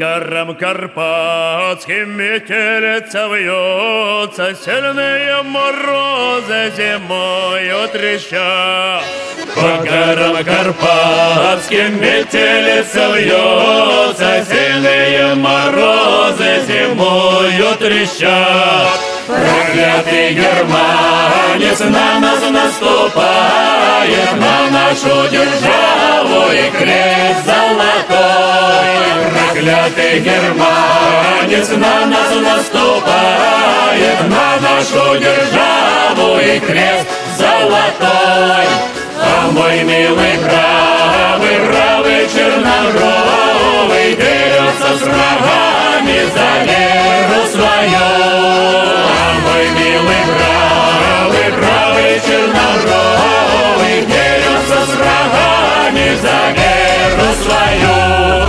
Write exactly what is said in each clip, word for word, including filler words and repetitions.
горам карпатским метелица вьется, сильные морозы зимою трещат. По горам карпатским метелица вьется, сильные морозы зимою трещат. Проклятый германец на нас наступает, на нашу державу и крест золотой. Проклятый германец на нас наступает, на нашу державу и крест золотой. А мой милый правый, правый чернобровый дерется с врагами за веру свою. А мой милый правый, правый чернобровый дерется с врагами за веру свою.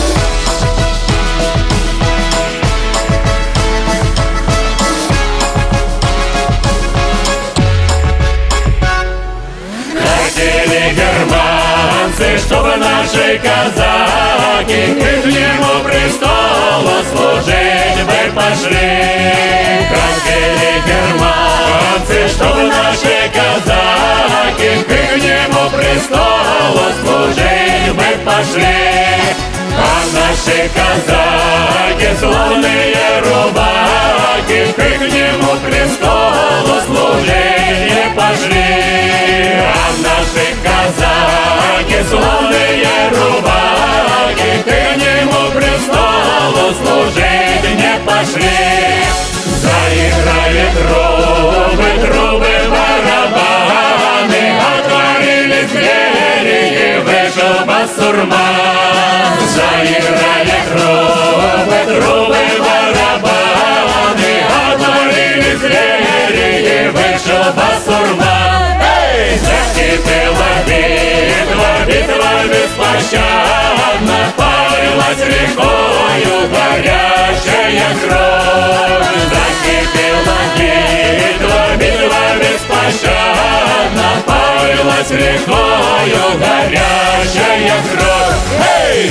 Германцы, чтобы наши казаки к ихнему престолу служить бы пошли. Хотели германцы, чтобы наши казаки к ихнему престолу служить бы пошли. А наши казаки, славные рубаки, к ихнему престолу служить не пошли. А наши казаки, славные рубаки, к ихнему престолу служить не пошли. Заиграли трубы, трубы, барабаны, отворились двери и вышел басурман. Заиграли трубы, трубы, барабаны, отворились двери и вышел басурман. Эй! Закипела битва, битва беспощадна, полилась рекою горячая кровь. Закипела битва, битва беспощадна, полилась рекою горячая кровь. Эй!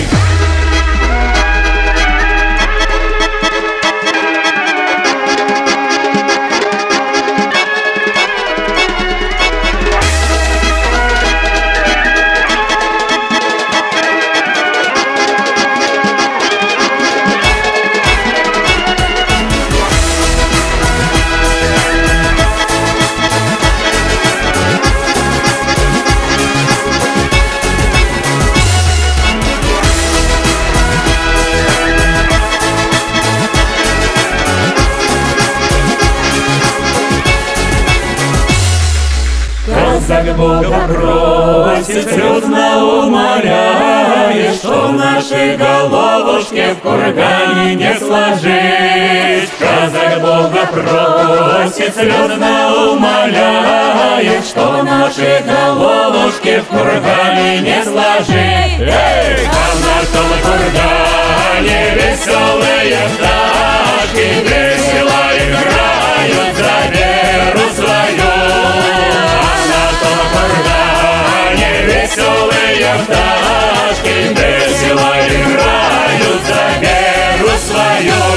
Казак Бога просит, слезно умоляет, что наши головушки в кургане не сложить. Казак Бога просит, слезно умоляет, что наши головушки в кургане не сложить. Эй! А на том кургане веселые пташки весело играют за веру свою. Веселые пташки весело играют за веру свою.